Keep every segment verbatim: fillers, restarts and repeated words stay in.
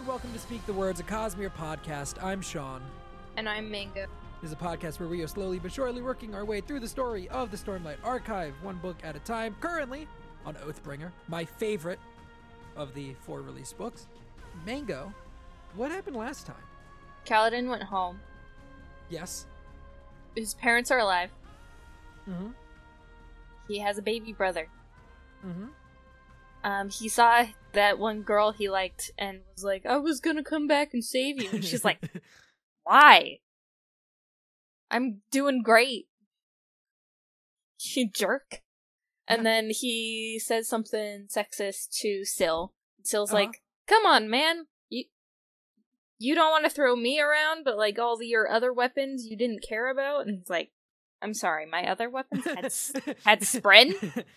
and welcome to Speak the Words, a Cosmere podcast. I'm Sean. And I'm Mango. This is a podcast where we are slowly but surely working our way through the story of the Stormlight Archive, one book at a time, currently on Oathbringer, my favorite of the four released books. Mango, what happened last time? Kaladin went home. Yes. His parents are alive. Mm-hmm. He has a baby brother. Mm-hmm. Um, he saw that one girl he liked and was like, I was gonna come back and save you. And she's like, why? I'm doing great. You jerk. And Yeah. then he says something sexist to Syl. Syl's Uh-huh. like, come on, man. You you don't want to throw me around, but like all the, your other weapons you didn't care about? And he's like, I'm sorry, my other weapons had, s- had Spren?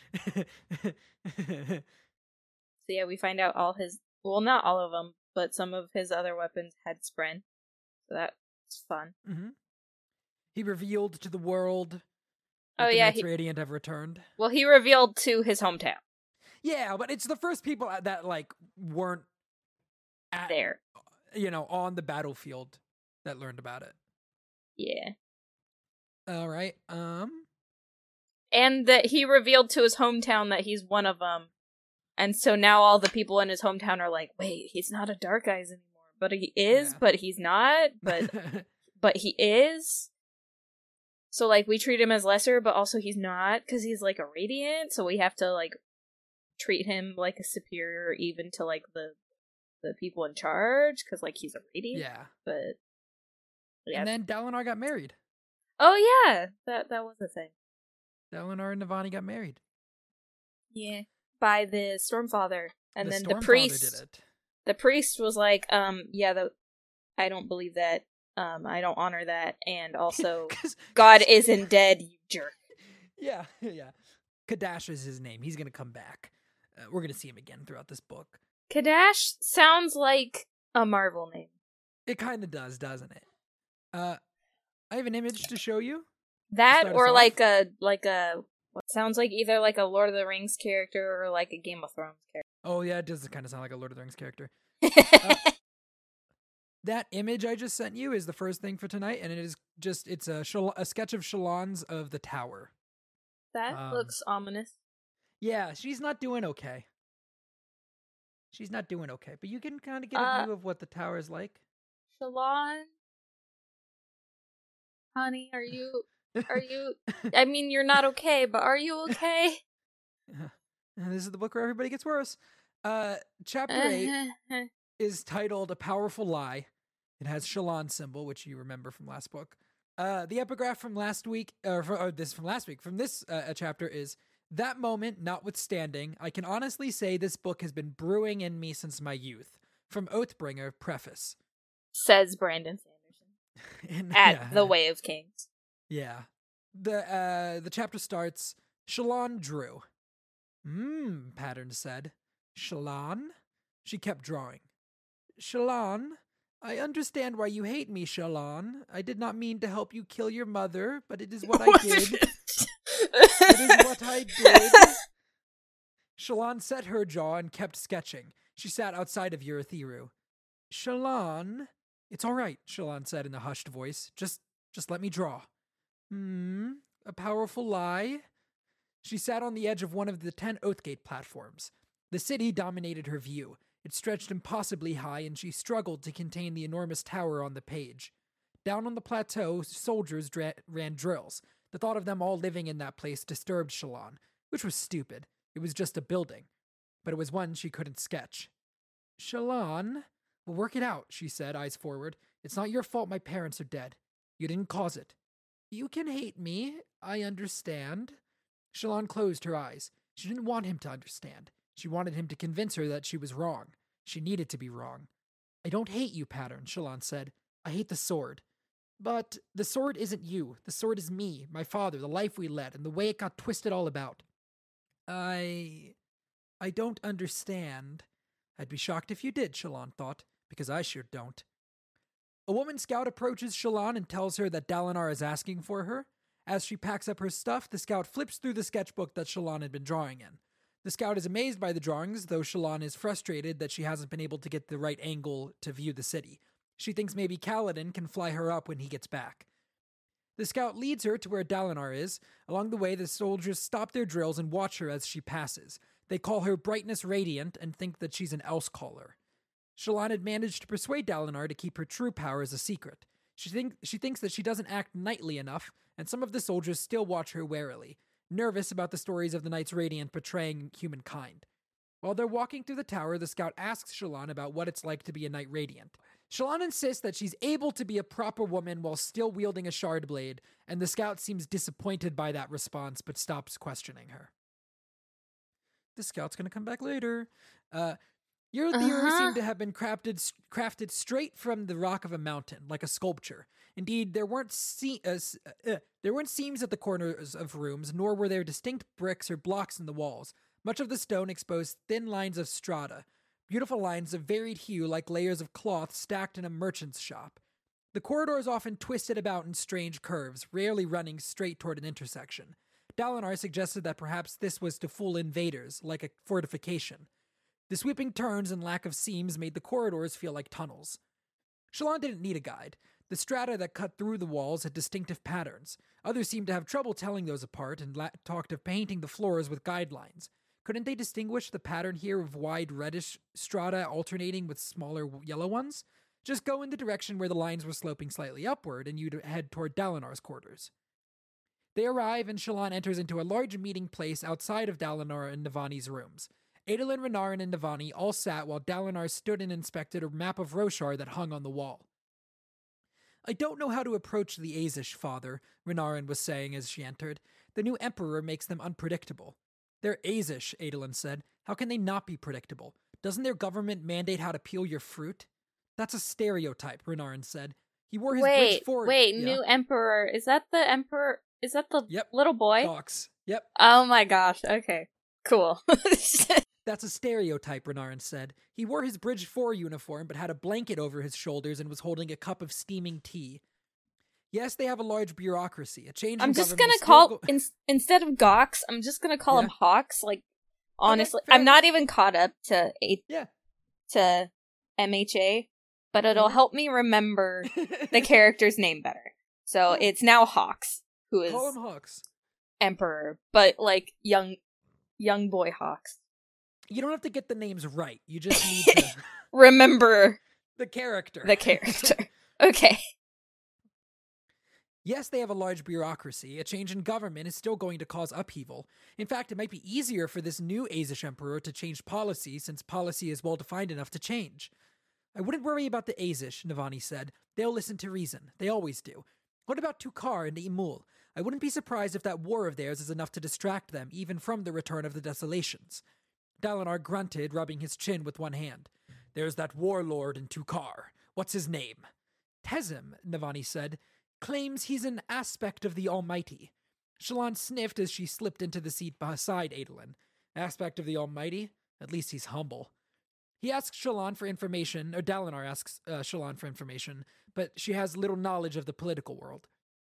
So yeah, we find out all his, well, not all of them, but some of his other weapons had Spren. So that's fun. Mm-hmm. He revealed to the world that Oh, the yeah, Knights he- Radiant have returned. Well, he revealed to his hometown Yeah, but it's the first people that, like, weren't at, there. you know, on the battlefield that learned about it. Yeah. All right. Um. And that he revealed to his hometown that he's one of them. And so now all the people in his hometown are like, wait, he's not a Dark Eyes anymore. But he is, Yeah. but he's not, but but he is. So, like, we treat him as lesser, but also he's not, because he's, like, a Radiant, so we have to, like, treat him like a superior even to, like, the the people in charge, because, like, he's a Radiant. yeah. But, yeah. And then Dalinar got married. Oh, yeah! That that was a thing. Dalinar and Navani got married. Yeah. By the Stormfather. And the then Stormfather the priest, did it. the priest was like, um, yeah, the, I don't believe that, um, I don't honor that, and also, 'Cause- God isn't dead, you jerk. Yeah, yeah. Kadash is his name. He's gonna come back. Uh, we're gonna see him again throughout this book. Kadash sounds like a Marvel name. It kind of does, doesn't it? Uh, I have an image to show you. That Start us or off. like a like a what sounds like either like a Lord of the Rings character or like a Game of Thrones Oh yeah, it does kind of sound like a Lord of the Rings character. character. That image I just sent you is the first thing for tonight, and it is just it's a Shal- a sketch of Shallan's of the tower. That Um, looks ominous. Yeah, she's not doing okay. She's not doing okay, but you can kind of get a Uh, view of what the tower is like. Shalon, honey, are you are you? I mean, you're not okay, but are you okay? And this is the book where everybody gets worse. Uh, chapter eight is titled "A Powerful Lie." It has Shallan's symbol, which you remember from last book. Uh, the epigraph from last week, or, from, or this from last week, from this uh, chapter is, that moment notwithstanding, I can honestly say this book has been brewing in me since my youth. From Oathbringer, preface. Says Brandon Sanderson And, at yeah, the Way of Kings. Yeah. The, uh, the chapter starts, Shallan drew. Mmm, Pattern said. Shallan? She kept drawing. Shallan? I understand why you hate me, Shallan. I did not mean to help you kill your mother, but it is what I did. It is what I did. Shallan set her jaw and kept sketching. She sat outside of Urithiru. Shallan? It's all right, Shallan said in a hushed voice. Just, just let me draw. Hmm, a powerful lie? She sat on the edge of one of the ten Oathgate platforms. The city dominated her view. It stretched impossibly high, and she struggled to contain the enormous tower on the page. Down on the plateau, soldiers dra- ran drills. The thought of them all living in that place disturbed Shallan, which was stupid. It was just a building. But it was one she couldn't sketch. Shallan? We'll work it out, she said, eyes forward. It's not your fault my parents are dead. You didn't cause it. You can hate me. I understand. Shallan closed her eyes. She didn't want him to understand. She wanted him to convince her that she was wrong. She needed to be wrong. I don't hate you, Pattern, Shallan said. I hate the sword. But the sword isn't you. The sword is me, my father, the life we led, and the way it got twisted all about. I... I don't understand. I'd be shocked if you did, Shallan thought, because I sure don't. A woman scout approaches Shallan and tells her that Dalinar is asking for her. As she packs up her stuff, the scout flips through the sketchbook that Shallan had been drawing in. The scout is amazed by the drawings, though Shallan is frustrated that she hasn't been able to get the right angle to view the city. She thinks maybe Kaladin can fly her up when he gets back. The scout leads her to where Dalinar is. Along the way, the soldiers stop their drills and watch her as she passes. They call her Brightness Radiant and think that she's an Elsecaller. Shallan had managed to persuade Dalinar to keep her true powers a secret. She, think, she thinks that she doesn't act knightly enough, and some of the soldiers still watch her warily, nervous about the stories of the Knights Radiant betraying humankind. While they're walking through the tower, the scout asks Shallan about what it's like to be a Knight Radiant. Shallan insists that she's able to be a proper woman while still wielding a shard blade, and the scout seems disappointed by that response but stops questioning her. The scout's gonna come back later. Uh, Your theory Uh-huh. seemed to have been crafted crafted straight from the rock of a mountain, like a sculpture. Indeed, there weren't se- uh, uh, there weren't seams at the corners of rooms, nor were there distinct bricks or blocks in the walls. Much of the stone exposed thin lines of strata, beautiful lines of varied hue like layers of cloth stacked in a merchant's shop. The corridors often twisted about in strange curves, rarely running straight toward an intersection. Dalinar suggested that perhaps this was to fool invaders, like a fortification. The sweeping turns and lack of seams made the corridors feel like tunnels. Shallan didn't need a guide. The strata that cut through the walls had distinctive patterns. Others seemed to have trouble telling those apart and la- talked of painting the floors with guidelines. Couldn't they distinguish the pattern here of wide reddish strata alternating with smaller yellow ones? Just go in the direction where the lines were sloping slightly upward and you'd head toward Dalinar's quarters. They arrive and Shallan enters into a large meeting place outside of Dalinar and Navani's rooms. Adolin, Renarin, and Navani all sat while Dalinar stood and inspected a map of Roshar that hung on the wall. I don't know how to approach the Azish, father, Renarin was saying as she entered. The new emperor makes them unpredictable. They're Azish, Adolin said. How can they not be predictable? Doesn't their government mandate how to peel your fruit? That's a stereotype, Renarin said. He wore his wait, bridge forward. wait, yeah. new emperor. Is that the emperor? Is that the Yep. little boy? Fox. Yep. Oh my gosh. Okay. Cool. That's a stereotype, Renarin said. He wore his Bridge four uniform, but had a blanket over his shoulders and was holding a cup of steaming tea. Yes, they have a large bureaucracy. A change I'm in just government gonna is still call go- in, instead of Gox, I'm just gonna call Yeah. him Hawks. Like, honestly, fair I'm not even caught up to a Yeah. to M H A, but it'll Mhm. help me remember the character's name better. So Yeah. it's now Hawks, who is Call him Hawks. Emperor, but like young young boy Hawks. You don't have to get the names right. You just need to... Remember the character. the character. Okay. Yes, they have a large bureaucracy. A change in government is still going to cause upheaval. In fact, it might be easier for this new Azish emperor to change policy, since policy is well-defined enough to change. I wouldn't worry about the Azish, Navani said. They'll listen to reason. They always do. What about Tukar and Imul? I wouldn't be surprised if that war of theirs is enough to distract them, even from the return of the Desolations. Dalinar grunted, rubbing his chin with one hand. There's that warlord in Tukar. What's his name? Tezim, Navani said. Claims he's an aspect of the Almighty. Shallan sniffed as she slipped into the seat beside Adolin. Aspect of the Almighty? At least he's humble. He asks Shallan for information, or Dalinar asks uh, Shallan for information, but she has little knowledge of the political world.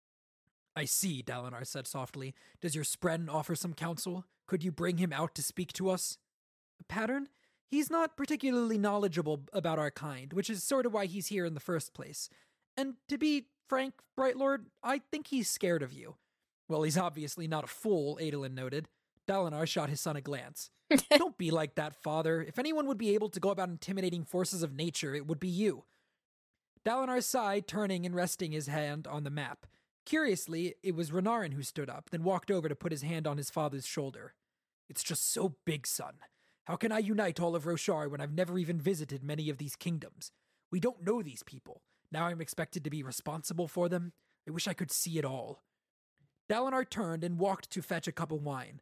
I see, Dalinar said softly. Does your Spren offer some counsel? Could you bring him out to speak to us? Pattern? He's not particularly knowledgeable about our kind, which is sort of why he's here in the first place. And to be frank, Bright Lord, I think he's scared of you. Well, he's obviously not a fool, Adolin noted. Dalinar shot his son a glance. Don't be like that, father. If anyone would be able to go about intimidating forces of nature, it would be you. Dalinar sighed, turning and resting his hand on the map. Curiously, it was Renarin who stood up, then walked over to put his hand on his father's shoulder. It's just so big, son. How can I unite all of Roshar when I've never even visited many of these kingdoms? We don't know these people. Now I'm expected to be responsible for them. I wish I could see it all. Dalinar turned and walked to fetch a cup of wine.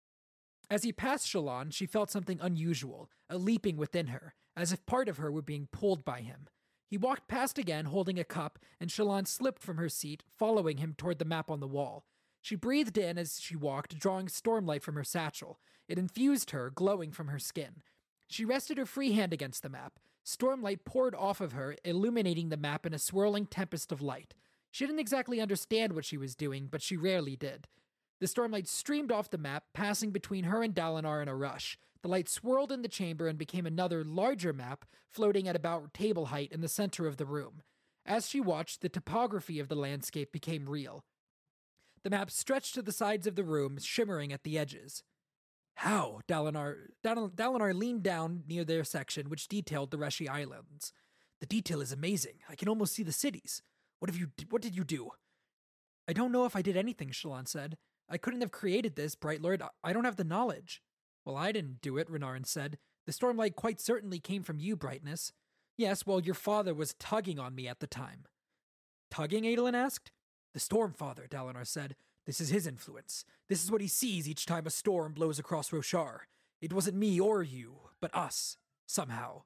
As he passed Shallan, she felt something unusual, a leaping within her, as if part of her were being pulled by him. He walked past again, holding a cup, and Shallan slipped from her seat, following him toward the map on the wall. She breathed in as she walked, drawing stormlight from her satchel. It infused her, glowing from her skin. She rested her free hand against the map. Stormlight poured off of her, illuminating the map in a swirling tempest of light. She didn't exactly understand what she was doing, but she rarely did. The stormlight streamed off the map, passing between her and Dalinar in a rush. The light swirled in the chamber and became another, larger map, floating at about table height in the center of the room. As she watched, the topography of the landscape became real. The map stretched to the sides of the room, shimmering at the edges. How? Dalinar, Dal- Dalinar leaned down near their section, which detailed the Reshi Islands. The detail is amazing. I can almost see the cities. What have you? What did you do? I don't know if I did anything, Shallan said. I couldn't have created this, Bright Lord. I don't have the knowledge. Well, I didn't do it, Renarin said. The stormlight quite certainly came from you, Brightness. Yes, well, your father was tugging on me at the time. Tugging? Adolin asked. The Stormfather, Dalinar said. This is his influence. This is what he sees each time a storm blows across Roshar. It wasn't me or you, but us, somehow.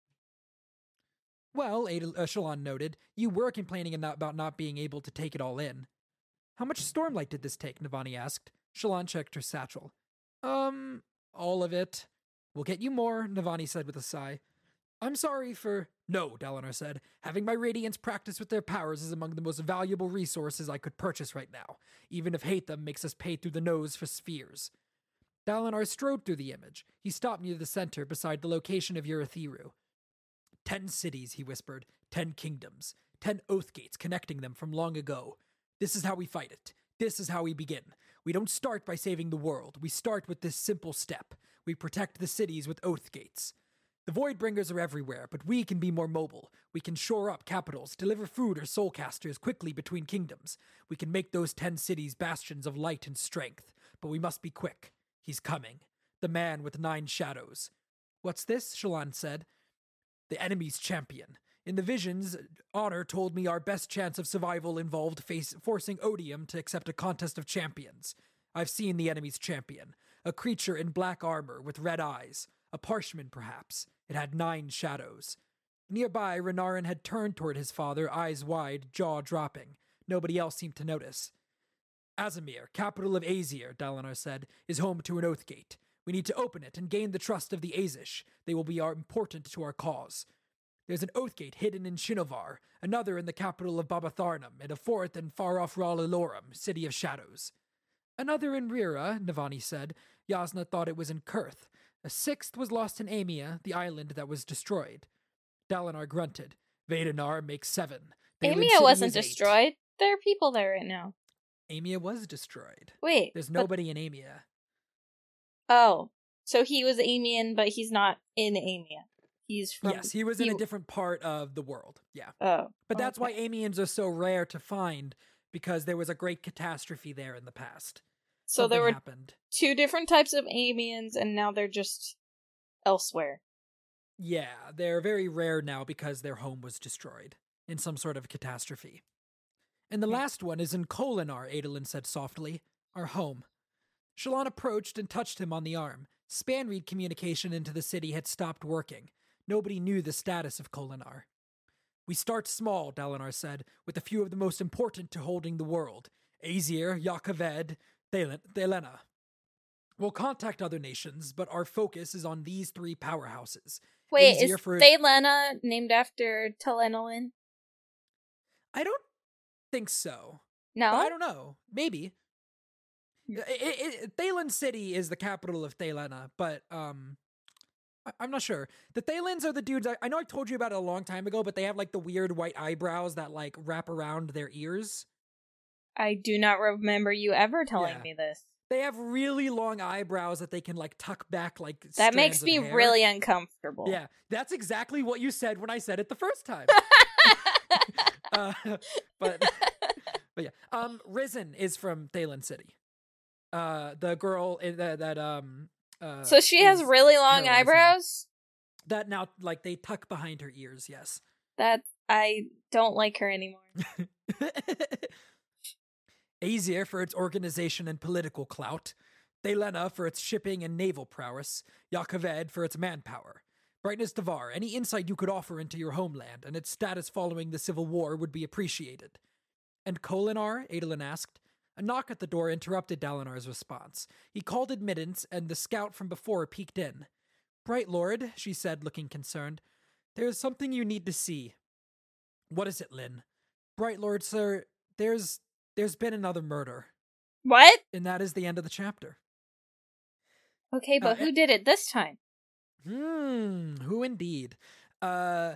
Well, Adol- uh, Shallan noted, you were complaining about not being able to take it all in. How much stormlight did this take? Navani asked. Shallan checked her satchel. Um, all of it. We'll get you more, Navani said with a sigh. I'm sorry for... No, Dalinar said. Having my Radiants practice with their powers is among the most valuable resources I could purchase right now, even if hate them makes us pay through the nose for spheres. Dalinar strode through the image. He stopped near the center, beside the location of Urithiru. Ten cities, he whispered. Ten kingdoms. Ten oath gates connecting them from long ago. This is how we fight it. This is how we begin. We don't start by saving the world. We start with this simple step. We protect the cities with oath gates. The Voidbringers are everywhere, but we can be more mobile. We can shore up capitals, deliver food or soulcasters quickly between kingdoms. We can make those ten cities bastions of light and strength. But we must be quick. He's coming. The man with nine shadows. What's this? Shallan said. The enemy's champion. In the visions, Honor told me our best chance of survival involved face- forcing Odium to accept a contest of champions. I've seen the enemy's champion. A creature in black armor with red eyes. A parchment, perhaps. It had nine shadows. Nearby, Renarin had turned toward his father, eyes wide, jaw dropping. Nobody else seemed to notice. Azamir, capital of Aesir, Dalinar said, is home to an oath gate. We need to open it and gain the trust of the Azish. They will be our, important to our cause. There's an oath gate hidden in Shinovar, another in the capital of Babatharnam, and a fourth in far-off Ralalorum, city of shadows. Another in Rira, Navani said. Yasna thought it was in Kurth. A sixth was lost in Amia, the island that was destroyed. Dalinar grunted. Vedanar makes seven. Amia wasn't destroyed. There are people there right now. Amia was destroyed. Wait. There's nobody but... in Amia. Oh. So he was Amian, but he's not in Amia. He's from... Yes, he was he... in a different part of the world. Yeah. Oh. But that's okay. why Amians are so rare to find, because there was a great catastrophe there in the past. So Something there were happened. two different types of Amians, and now they're just elsewhere. Yeah, they're very rare now because their home was destroyed in some sort of catastrophe. And the Hmm. last one is in Kholinar, Adolin said softly. Our home. Shallan approached and touched him on the arm. Spanreed communication into the city had stopped working. Nobody knew the status of Kholinar. We start small, Dalinar said, with a few of the most important to holding the world. Aesir, Jah Keved, Thelena. We'll contact other nations, but our focus is on these three powerhouses. Wait, Aesir is for... Thelena named after Telenolin? I don't think so. No? But I don't know. Maybe. It, it, it, Thaylen City is the capital of Thelena, but um, I, I'm not sure. The Thelens are the dudes, I, I know I told you about it a long time ago, but they have like the weird white eyebrows that like wrap around their ears. I do not remember you ever telling Yeah. me this. They have really long eyebrows that they can like tuck back like That makes strands me of hair. really uncomfortable. Yeah, that's exactly what you said when I said it the first time. uh, but but yeah, um, Risen is from Thaylen City. Uh, the girl in the, that um. Uh, so she has really long paralyzed eyebrows? Now. That now like they tuck behind her ears. Yes. That I don't like her anymore. Aesir for its organization and political clout, Thelena for its shipping and naval prowess, Jah Keved for its manpower. Brightness Devar, any insight you could offer into your homeland and its status following the Civil War would be appreciated. And Kholinar? Adolin asked. A knock at the door interrupted Dalinar's response. He called admittance, and the scout from before peeked in. Bright Lord, she said, looking concerned. There is something you need to see. What is it, Lyn? Bright Lord, sir, there's... There's been another murder. What? And that is the end of the chapter. Okay, but uh, who did it this time? Hmm, who indeed? Uh,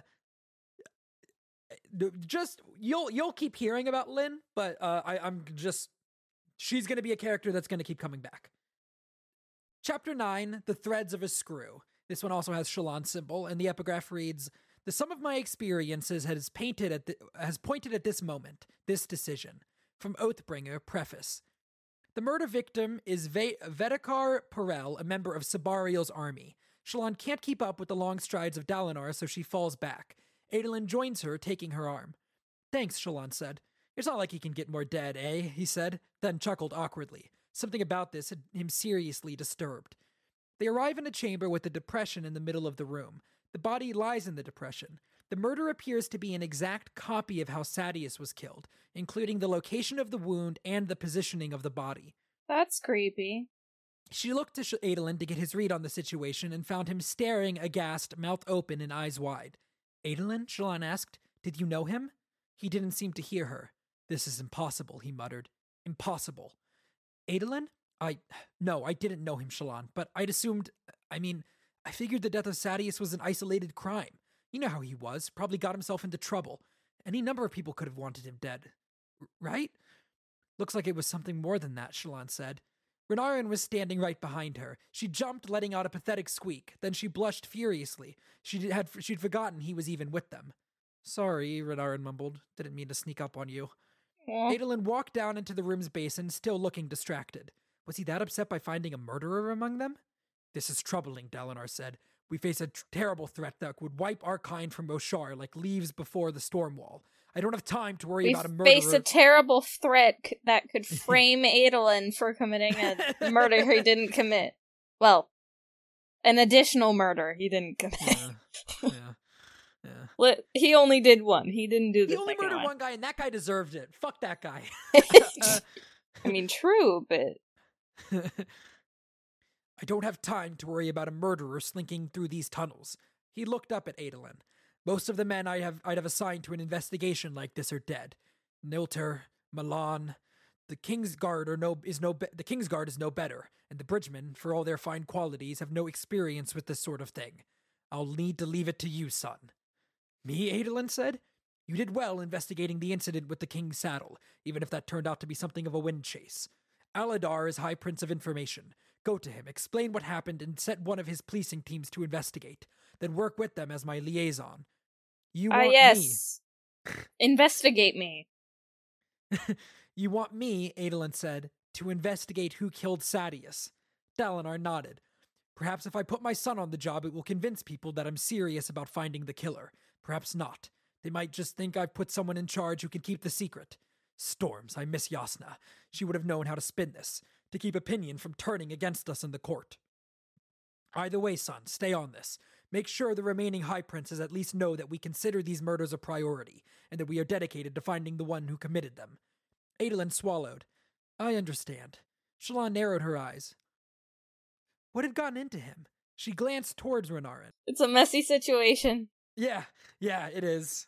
just you'll you'll keep hearing about Lynn, but uh, I I'm just she's gonna be a character that's gonna keep coming back. Chapter nine, The Threads of a Screw. This one also has Shallan's symbol, and the epigraph reads: "The sum of my experiences has painted at the, has pointed at this moment, this decision." From Oathbringer, preface. The murder victim is Ve- Vedekar Perel, a member of Sabarial's army. Shallan can't keep up with the long strides of Dalinar, so she falls back. Adolin joins her, taking her arm. "Thanks," Shallan said. "It's not like he can get more dead, eh?" he said, then chuckled awkwardly. Something about this had him seriously disturbed. They arrive in a chamber with a depression in the middle of the room. The body lies in the depression. The murder appears to be an exact copy of how Sadeas was killed, including the location of the wound and the positioning of the body. That's creepy. She looked to Adolin to get his read on the situation and found him staring, aghast, mouth open and eyes wide. "Adolin?" Shallan asked. "Did you know him?" He didn't seem to hear her. "This is impossible," he muttered. "Impossible." "Adolin? I... No, I didn't know him, Shallan, but I'd assumed... I mean, I figured the death of Sadeas was an isolated crime. You know how he was, probably got himself into trouble. Any number of people could have wanted him dead. R- right? Looks like it was something more than that," Shallan said. Renarin was standing right behind her. She jumped, letting out a pathetic squeak. Then she blushed furiously. She had she'd forgotten he was even with them. "Sorry," Renarin mumbled. "Didn't mean to sneak up on you." Aww. Adolin walked down into the room's basin, still looking distracted. Was he that upset by finding a murderer among them? "This is troubling," Dalinar said. "We face a tr- terrible threat that would wipe our kind from Roshar like leaves before the storm wall. I don't have time to worry We about a murderer." face a terrible threat c- that could frame Adolin for committing a murder he didn't commit. Well, an additional murder he didn't commit. Yeah, yeah, yeah. Li- He only did one. He didn't do the He only second murdered one. one guy, and that guy deserved it. Fuck that guy. uh, I mean, true, but I don't have time to worry about a murderer slinking through these tunnels. He looked up at Adolin. "Most of the men I have, I'd have assigned to an investigation like this are dead. Nilter, Milan, the King's Guard are no is no be- the King's Guard is no better, and the Bridgemen, for all their fine qualities, have no experience with this sort of thing. I'll need to leave it to you, son." "Me?" Adolin said. "You did well investigating the incident with the King's saddle, even if that turned out to be something of a wind chase. Aladar is High Prince of Information. Go to him, explain what happened, and set one of his policing teams to investigate. Then work with them as my liaison. You ah, want yes. Investigate me. me... You want me," Adolin said, "to investigate who killed Sadeas." Dalinar nodded. "Perhaps if I put my son on the job, it will convince people that I'm serious about finding the killer. Perhaps not. They might just think I've put someone in charge who can keep the secret. Storms, I miss Yasna. She would have known how to spin this, to keep opinion from turning against us in the court. Either way, son, stay on this. Make sure the remaining High Princes at least know that we consider these murders a priority, and that we are dedicated to finding the one who committed them." Adolin swallowed. "I understand." Shallan narrowed her eyes. What had gotten into him? She glanced towards Renarin. It's a messy situation. Yeah, yeah, it is.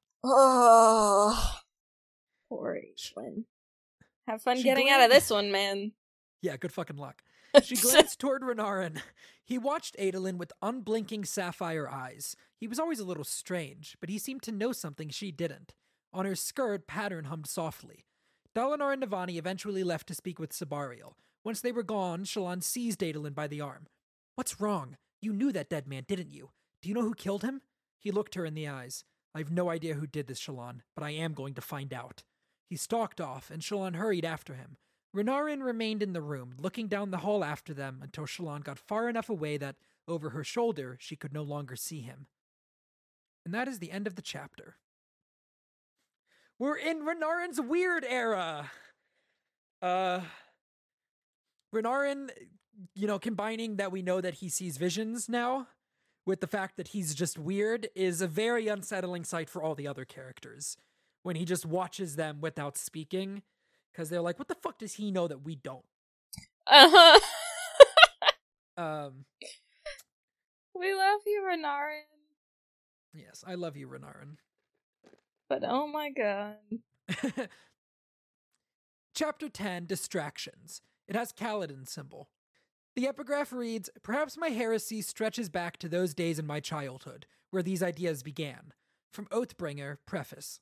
Oh, poor Adolin. Have fun She getting glan- out of this one, man. Yeah, good fucking luck. She glanced toward Renarin. He watched Adolin with unblinking sapphire eyes. He was always a little strange, but he seemed to know something she didn't. On her skirt, pattern hummed softly. Dalinar and Navani eventually left to speak with Sabarial. Once they were gone, Shallan seized Adolin by the arm. "What's wrong? You knew that dead man, didn't you? Do you know who killed him?" He looked her in the eyes. "I have no idea who did this, Shallan, but I am going to find out." He stalked off, and Shallan hurried after him. Renarin remained in the room, looking down the hall after them until Shallan got far enough away that, over her shoulder, she could no longer see him. And that is the end of the chapter. We're in Renarin's weird era! Uh... Renarin, you know, combining that we know that he sees visions now, with the fact that he's just weird, is a very unsettling sight for all the other characters. When he just watches them without speaking, because they're like, what the fuck does he know that we don't? Uh-huh. Um, We love you, Renarin. yes, I love you, Renarin. But oh my god. Chapter ten, Distractions. It has Kaladin's symbol. The epigraph reads, "Perhaps my heresy stretches back to those days in my childhood, where these ideas began." From Oathbringer, preface.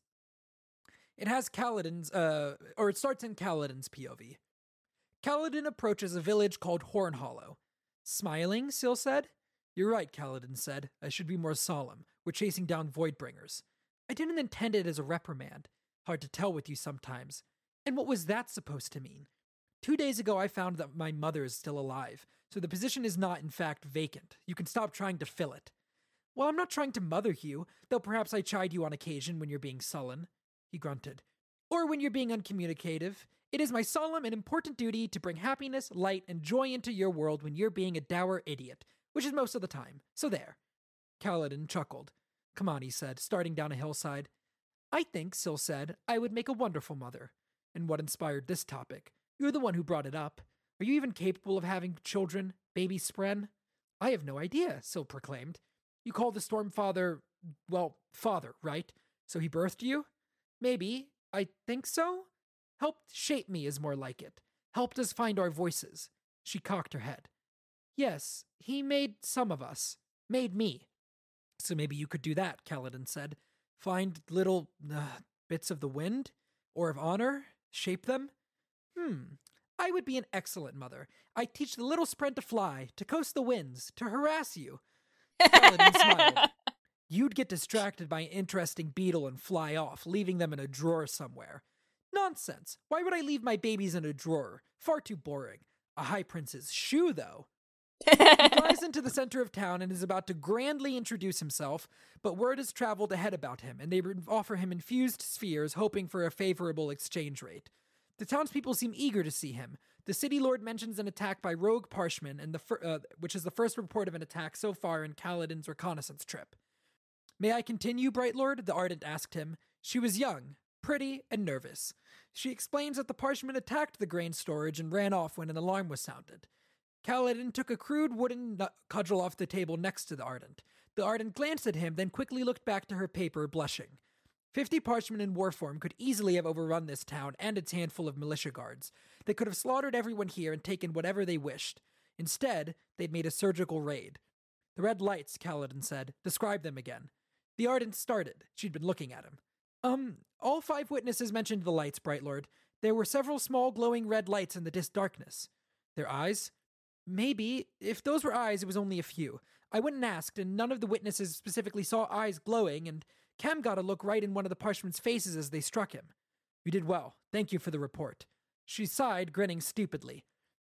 It has Kaladin's, uh, or it starts in Kaladin's P O V. Kaladin approaches a village called Hornhollow. "Smiling?" Syl said. "You're right," Kaladin said. "I should be more solemn. We're chasing down Voidbringers." "I didn't intend it as a reprimand. Hard to tell with you sometimes. And what was that supposed to mean? Two days ago I found that my mother is still alive, so the position is not in fact vacant. You can stop trying to fill it." "Well, I'm not trying to mother you, though perhaps I chide you on occasion when you're being sullen," he grunted. "Or when you're being uncommunicative. It is my solemn and important duty to bring happiness, light, and joy into your world when you're being a dour idiot, which is most of the time. So there." Kaladin chuckled. "Come on," he said, starting down a hillside. "I think," Syl said, "I would make a wonderful mother." "And what inspired this topic? You're the one who brought it up. Are you even capable of having children, baby Spren?" "I have no idea," Syl proclaimed. "You call the Stormfather, well, father, right? So he birthed you?" "Maybe. I think so. Helped shape me is more like it. Helped us find our voices." She cocked her head. "Yes, he made some of us. Made me." "So maybe you could do that," Kaladin said. "Find little uh, bits of the wind? Or of honor? Shape them?" Hmm. "I would be an excellent mother. I'd teach the little Spren to fly, to coast the winds, to harass you." Kaladin smiled. "You'd get distracted by an interesting beetle and fly off, leaving them in a drawer somewhere." "Nonsense. Why would I leave my babies in a drawer? Far too boring. A high prince's shoe, though." He flies into the center of town and is about to grandly introduce himself, but word has traveled ahead about him, and they offer him infused spheres, hoping for a favorable exchange rate. The townspeople seem eager to see him. The city lord mentions an attack by rogue Parshmen, and the fir- uh, which is the first report of an attack so far in Kaladin's reconnaissance trip. "May I continue, Bright Lord?" the Ardent asked him. She was young, pretty, and nervous. She explains that the Parshmen attacked the grain storage and ran off when an alarm was sounded. Kaladin took a crude wooden cudgel off the table next to the Ardent. The Ardent glanced at him, then quickly looked back to her paper, blushing. Fifty Parshmen in war form could easily have overrun this town and its handful of militia guards. They could have slaughtered everyone here and taken whatever they wished. Instead, they'd made a surgical raid. "The red lights," Kaladin said. "Describe them again." The Ardent started. She'd been looking at him. Um, all five witnesses mentioned the lights, Bright Lord. There were several small glowing red lights in the dim darkness." "Their eyes?" "Maybe. If those were eyes, it was only a few. I went and asked, and none of the witnesses specifically saw eyes glowing, and Cam got a look right in one of the Parchmen's faces as they struck him." "You did well. Thank you for the report." She sighed, grinning stupidly.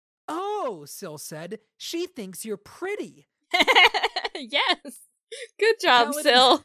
"Oh," Syl said, "she thinks you're pretty." Yes. Good job, Kaladin- Syl.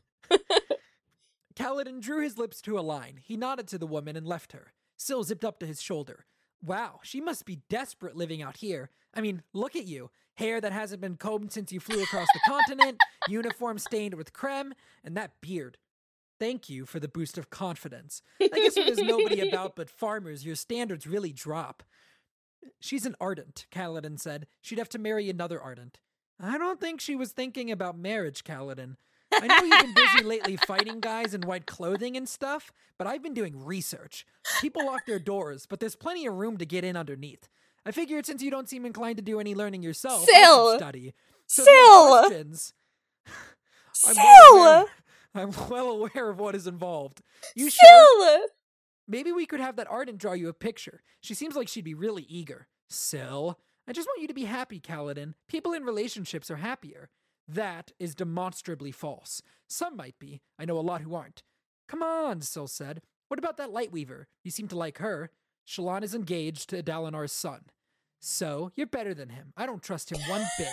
Kaladin drew his lips to a line. He nodded to the woman and left her. Syl zipped up to his shoulder. "Wow, she must be desperate living out here. I mean, look at you. Hair that hasn't been combed since you flew across the continent, uniform stained with creme, and that beard. Thank you for the boost of confidence. I guess when there's nobody about but farmers, your standards really drop." "She's an Ardent," Kaladin said. "She'd have to marry another Ardent." "I don't think she was thinking about marriage, Kaladin. I know you've been busy lately fighting guys in white clothing and stuff, but I've been doing research. People lock their doors, but there's plenty of room to get in underneath. I figured since you don't seem inclined to do any learning yourself, I Syl! should study. So if Syl! you have questions, I'm well, Syl! aware, I'm well aware of what is involved. You Syl! sure? Maybe we could have that Ardent draw you a picture. She seems like she'd be really eager." "Syl, I just want you to be happy, Kaladin. People in relationships are happier." "That is demonstrably false. Some might be. I know a lot who aren't." "Come on," Syl said. "What about that Lightweaver? You seem to like her. Shallan is engaged to Dalinar's son." "So, you're better than him. I don't trust him one bit."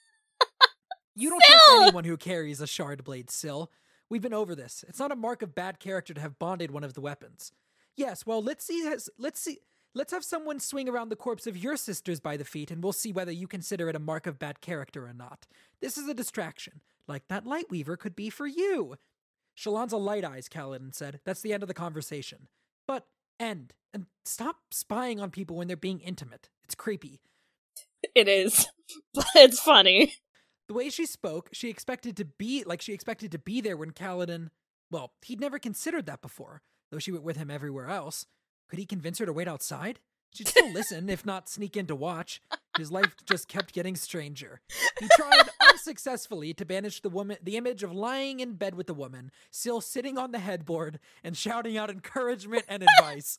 "You don't Syl! trust anyone who carries a shard blade, Syl. We've been over this. It's not a mark of bad character to have bonded one of the weapons." "Yes, well, let's see, let's see, let's have someone swing around the corpse of your sisters by the feet, and we'll see whether you consider it a mark of bad character or not. This is a distraction, like that Lightweaver could be for you." "Shallan's a light eyes," Kaladin said. "That's the end of the conversation." "But, end. And stop spying on people when they're being intimate. It's creepy." It is. But it's funny. The way she spoke, she expected to be, like she expected to be there when Kaladin, well, he'd never considered that before, though she went with him everywhere else. Could he convince her to wait outside? She'd still listen, if not sneak in to watch. His life just kept getting stranger. He tried unsuccessfully to banish the woman, the image of lying in bed with the woman, still sitting on the headboard and shouting out encouragement and advice.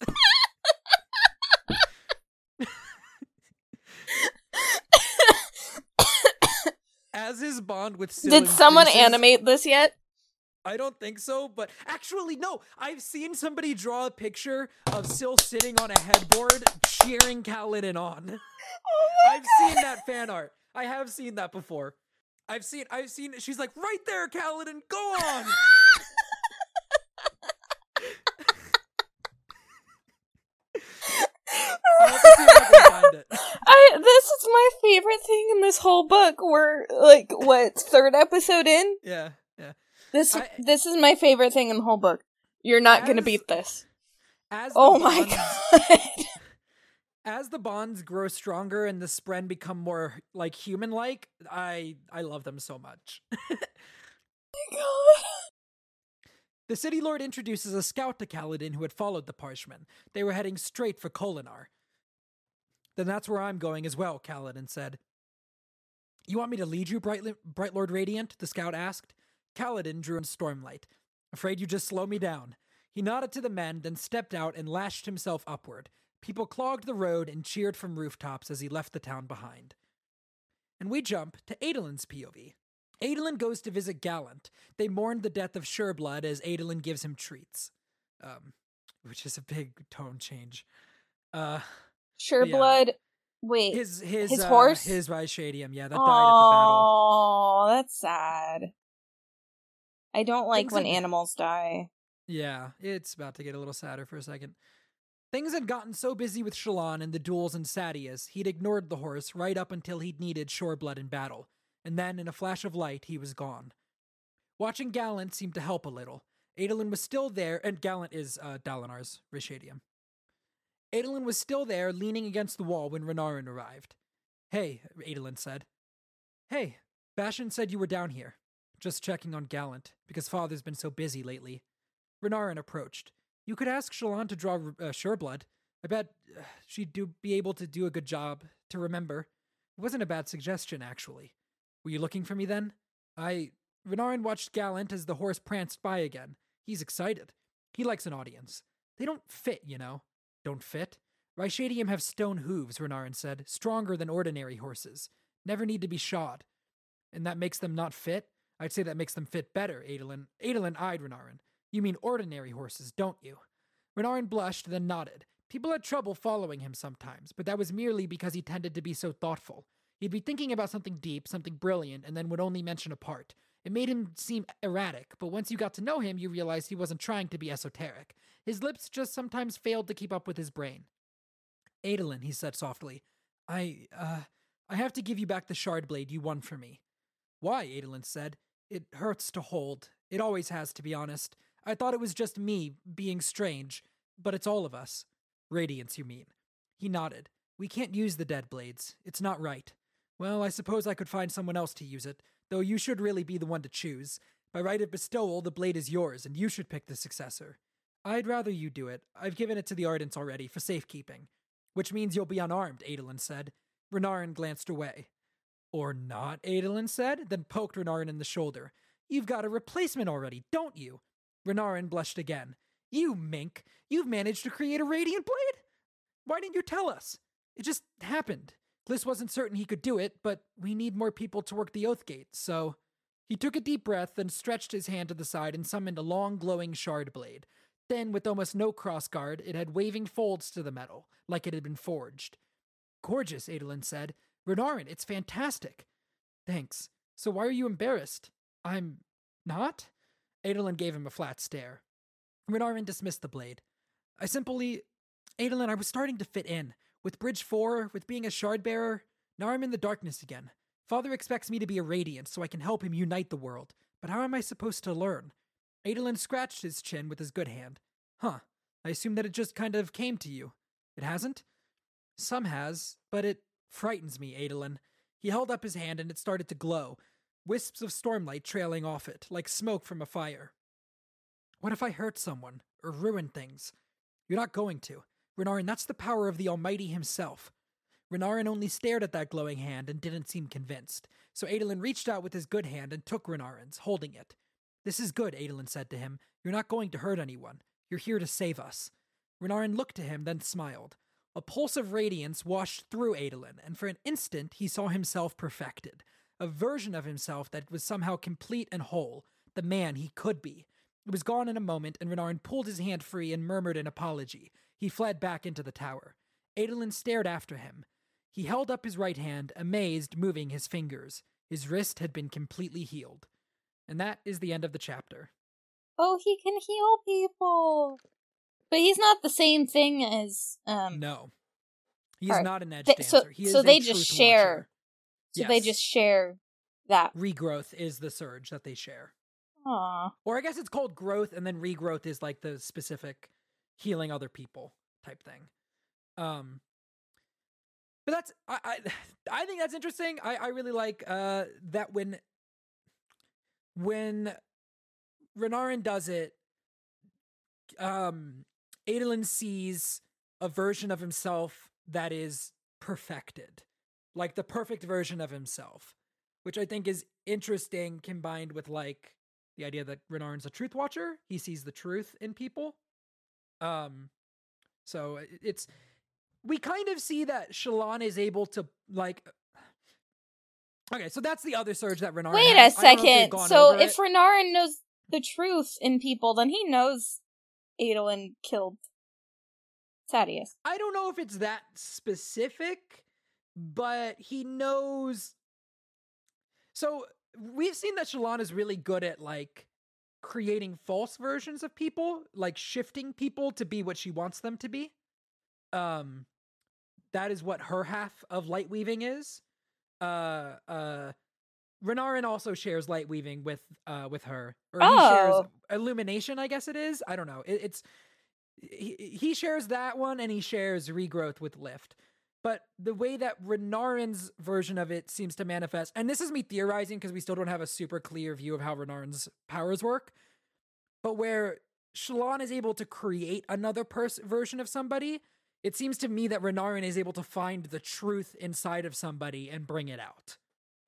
As his bond with Syl Did someone increases- animate this yet? I don't think so, but actually, no. I've seen somebody draw a picture of Syl sitting on a headboard cheering Kaladin on. Oh my I've seen that fan art. I have seen that before. I've seen, I've seen, she's like, right there, Kaladin, go on! I'll have to see if I can find it. I this is my favorite thing in this whole book. We're like what, third episode in? Yeah, yeah. This I- this is my favorite thing in the whole book. You're not gonna As- beat this. As the Oh my bonds- god. As the bonds grow stronger and the Spren become more like human-like, I I love them so much. God. The City Lord introduces a scout to Kaladin who had followed the Parshmen. They were heading straight for Kholinar. Then that's where I'm going as well, Kaladin said. You want me to lead you, Bright, Bright Lord Radiant? The scout asked. Kaladin drew in Stormlight. Afraid you just slow me down. He nodded to the men, then stepped out and lashed himself upward. People clogged the road and cheered from rooftops as he left the town behind. And we jump to Adolin's P O V. Adolin goes to visit Gallant. They mourn the death of Sureblood as Adolin gives him treats. Um, which is a big tone change. Uh, Sure Yeah. blood. Wait. his his His uh, horse? his Rishadium, yeah, that died at the battle. Oh, that's sad. I don't like Things when like- animals die. Yeah, it's about to get a little sadder for a second. Things had gotten so busy with Shallan and the duels in Sadius, he'd ignored the horse right up until he'd needed Shoreblood in battle, and then, in a flash of light, he was gone. Watching Gallant seemed to help a little. Adolin was still there, and Gallant is uh, Dalinar's Rishadium. Adolin was still there, leaning against the wall when Renarin arrived. Hey, Adolin said. Hey, Bashan said you were down here. Just checking on Gallant, because Father's been so busy lately. Renarin approached. You could ask Shallan to draw uh, Sureblood. I bet uh, she'd do, be able to do a good job, to remember. It wasn't a bad suggestion, actually. Were you looking for me then? I... Renarin watched Gallant as the horse pranced by again. He's excited. He likes an audience. They don't fit, you know. Don't fit? Rishadium have stone hooves, Renarin said, stronger than ordinary horses. Never need to be shod. And that makes them not fit? I'd say that makes them fit better, Adolin. Adolin eyed Renarin. You mean ordinary horses, don't you? Renarin blushed, then nodded. People had trouble following him sometimes, but that was merely because he tended to be so thoughtful. He'd be thinking about something deep, something brilliant, and then would only mention a part. It made him seem erratic, but once you got to know him, you realized he wasn't trying to be esoteric. His lips just sometimes failed to keep up with his brain. Adolin, he said softly, I, uh, I have to give you back the shard blade you won for me. Why? Adolin said. It hurts to hold. It always has, to be honest. I thought it was just me, being strange, but it's all of us. Radiance, you mean. He nodded. We can't use the dead blades. It's not right. Well, I suppose I could find someone else to use it, though you should really be the one to choose. By right of bestowal, the blade is yours, and you should pick the successor. I'd rather you do it. I've given it to the Ardents already, for safekeeping. Which means you'll be unarmed, Adolin said. Renarin glanced away. Or not, Adolin said, then poked Renarin in the shoulder. You've got a replacement already, don't you? Renarin blushed again. You mink, you've managed to create a radiant blade? Why didn't you tell us? It just happened. Gliss wasn't certain he could do it, but we need more people to work the Oath Gate, so... He took a deep breath, then stretched his hand to the side and summoned a long, glowing shard blade. Then, with almost no crossguard, it had waving folds to the metal, like it had been forged. Gorgeous, Adolin said. Renarin, it's fantastic. Thanks. So why are you embarrassed? I'm... not? Adolin gave him a flat stare. Renarin dismissed the blade. I simply... Adolin, I was starting to fit in. With Bridge four, with being a shard bearer, now I'm in the darkness again. Father expects me to be a radiant so I can help him unite the world. But how am I supposed to learn? Adolin scratched his chin with his good hand. Huh. I assume that it just kind of came to you. It hasn't? Some has, but it frightens me, Adolin. He held up his hand and it started to glow, wisps of stormlight trailing off it, like smoke from a fire. What if I hurt someone, or ruin things? You're not going to. Renarin, that's the power of the Almighty himself. Renarin only stared at that glowing hand and didn't seem convinced. So Adolin reached out with his good hand and took Renarin's, holding it. This is good, Adolin said to him. You're not going to hurt anyone. You're here to save us. Renarin looked to him, then smiled. A pulse of radiance washed through Adolin, and for an instant he saw himself perfected. A version of himself that was somehow complete and whole. The man he could be. It was gone in a moment, and Renarin pulled his hand free and murmured an apology. He fled back into the tower. Adolin stared after him. He held up his right hand, amazed, moving his fingers. His wrist had been completely healed. And that is the end of the chapter. Oh, he can heal people! But he's not the same thing as, um... No. He's or, not an edge they, dancer. So, he is so a they just truth share... watcher. So yes. they just share that. Regrowth is the surge that they share. Aww. Or I guess it's called growth, and then regrowth is like the specific healing other people type thing. Um... But that's, I, I, I think that's interesting. I, I really like uh, that when, when Renarin does it, um, Adolin sees a version of himself that is perfected. Like the perfect version of himself. Which I think is interesting combined with like the idea that Renarin's a truth watcher. He sees the truth in people. Um, so it's... We kind of see that Shallan is able to, like... Okay, so that's the other surge that Renarin Wait has. a second. So if it. Renarin knows the truth in people, then he knows Adolin killed Sadeas. I don't know if it's that specific, but he knows... So we've seen that Shallan is really good at, like, creating false versions of people, like shifting people to be what she wants them to be. Um... That is what her half of light weaving is. Uh, uh, Renarin also shares light weaving with uh with her, or oh. he shares illumination. I guess it is. I don't know. It, it's he, he shares that one, and he shares regrowth with Lift. But the way that Renarin's version of it seems to manifest, and this is me theorizing because we still don't have a super clear view of how Renarin's powers work, but where Shallan is able to create another pers- version of somebody. It seems to me that Renarin is able to find the truth inside of somebody and bring it out.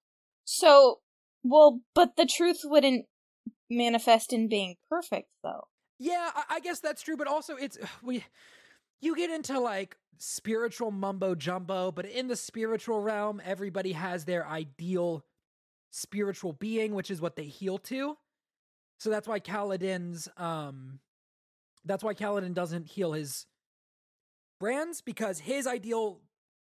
So, well, but the truth wouldn't manifest in being perfect, though. Yeah, I, I guess that's true, but also it's... we. You get into, like, spiritual mumbo-jumbo, but in the spiritual realm, everybody has their ideal spiritual being, which is what they heal to. So that's why Kaladin's... um, That's why Kaladin doesn't heal his... brands, because his ideal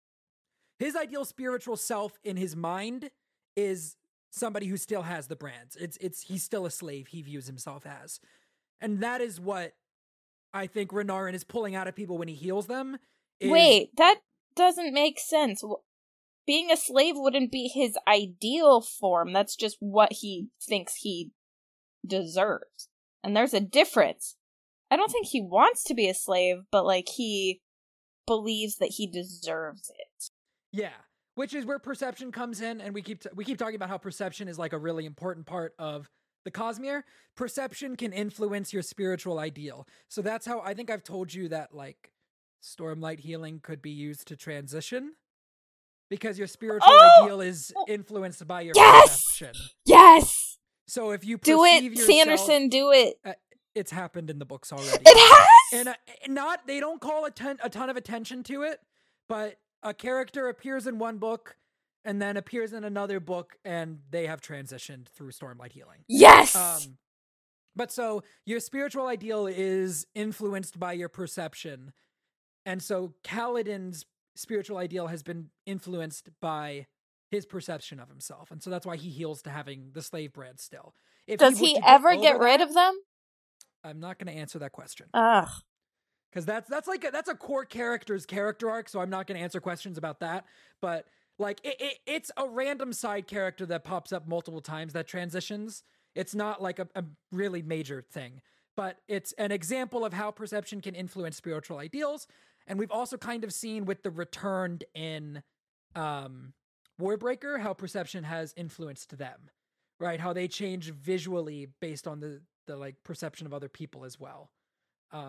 his ideal spiritual self in his mind is somebody who still has the brands. It's it's he's still a slave, he views himself as. And that is what I think Renarin is pulling out of people when he heals them. Is, Wait, that doesn't make sense. Being a slave wouldn't be his ideal form. That's just what he thinks he deserves. And there's a difference. I don't think he wants to be a slave, but like he believes that he deserves it. Yeah, which is where perception comes in, and we keep t- we keep talking about how perception is like a really important part of the Cosmere. Perception can influence your spiritual ideal. So that's how I think I've told you that like Stormlight healing could be used to transition, because your spiritual oh! ideal is influenced by your yes! perception. Yes. So if you do perceive it, yourself, Sanderson, do it. Uh, It's happened in the books already. It has? And uh, not, they don't call a ton, a ton of attention to it, but a character appears in one book and then appears in another book, and they have transitioned through Stormlight healing. Yes! Um, but so your spiritual ideal is influenced by your perception. And so Kaladin's spiritual ideal has been influenced by his perception of himself. And so that's why he heals to having the slave brand still. If Does he, he get ever get rid that, of them? I'm not going to answer that question. Ugh. Because that's that's like a, that's a core character's character arc, so I'm not going to answer questions about that. But like it, it it's a random side character that pops up multiple times that transitions. It's not like a, a really major thing, but it's an example of how perception can influence spiritual ideals. And we've also kind of seen with the Returned in um, Warbreaker how perception has influenced them, right? How they change visually based on the the like perception of other people as well. Um,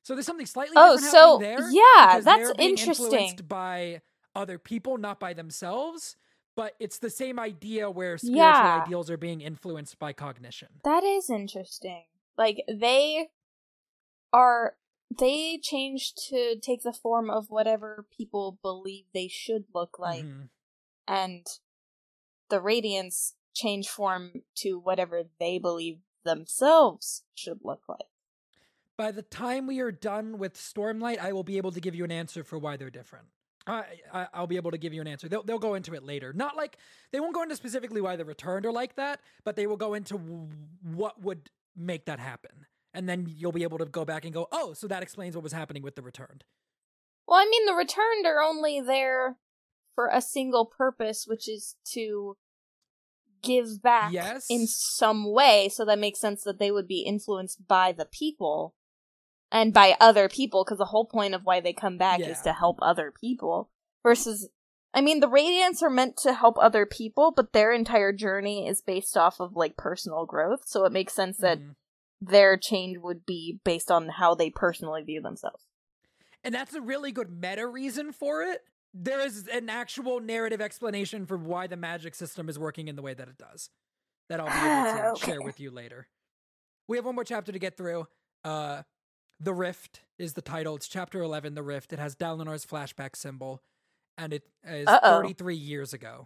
So there's something slightly Oh, different so happening there. yeah, because that's they're being interesting. influenced by other people, not by themselves. But it's the same idea where spiritual Yeah. ideals are being influenced by cognition. That is interesting. Like, they are, they change to take the form of whatever people believe they should look like, Mhm. and the Radiants change form to whatever they believe themselves should look like. By the time we are done with Stormlight, I will be able to give you an answer for why they're different. I, I I'll be able to give you an answer. They'll they'll go into it later. Not like they won't go into specifically why the Returned are like that, but they will go into w- what would make that happen, and then you'll be able to go back and go, oh, so that explains what was happening with the Returned. Well, I mean, the Returned are only there for a single purpose, which is to give back Yes. in some way, so that makes sense that they would be influenced by the people and by other people, because the whole point of why they come back Yeah. is to help other people. Versus, I mean, the Radiants are meant to help other people, but their entire journey is based off of, like, personal growth, so it makes sense that Mhm. their change would be based on how they personally view themselves. And that's a really good meta reason for it. There is an actual narrative explanation for why the magic system is working in the way that it does, that I'll be able to Okay. share with you later. We have one more chapter to get through. Uh, The Rift is the title. It's chapter eleven, The Rift. It has Dalinar's flashback symbol, and it is Uh-oh. thirty-three years ago.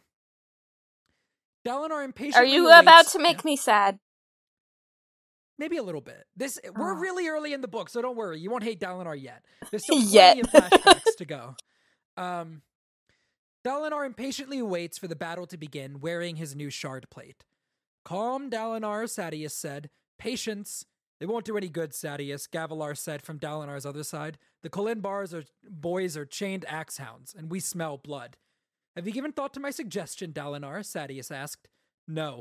Dalinar Are impatiently you awaits- about to make Yeah, me sad? maybe a little bit. This We're Oh. really early in the book, so don't worry. You won't hate Dalinar yet. There's still plenty Yet. of flashbacks to go. Um, Dalinar impatiently waits for the battle to begin, wearing his new shard plate. Calm, Dalinar, Sadeas said. Patience. They won't do any good, Sadeas, Gavilar said from Dalinar's other side. The Kholin bars are boys are chained axe hounds, and we smell blood. Have you given thought to my suggestion, Dalinar? Sadeas asked. No.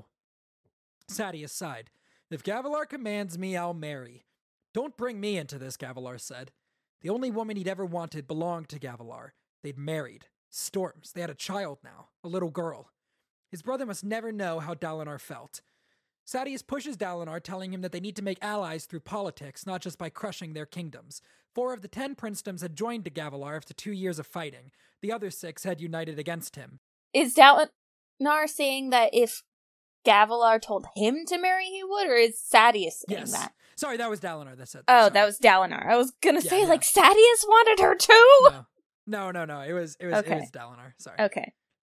Sadeas sighed. If Gavilar commands me, I'll marry. Don't bring me into this, Gavilar said. The only woman he'd ever wanted belonged to Gavilar. They'd married. Storms. They had a child now. A little girl. His brother must never know how Dalinar felt. Sadeas pushes Dalinar, telling him that they need to make allies through politics, not just by crushing their kingdoms. Four of the ten princedoms had joined to Gavilar after two years of fighting. The other six had united against him. Is Dalinar saying that if Gavilar told him to marry, he would, or is Sadeas saying Yes. that? Sorry, that was Dalinar that said that. Oh, Sorry. that was Dalinar. I was gonna Yeah, say, yeah. like, Sadeas wanted her too? No. No, no, no. It was it was Okay. it was Dalinar. Sorry. Okay.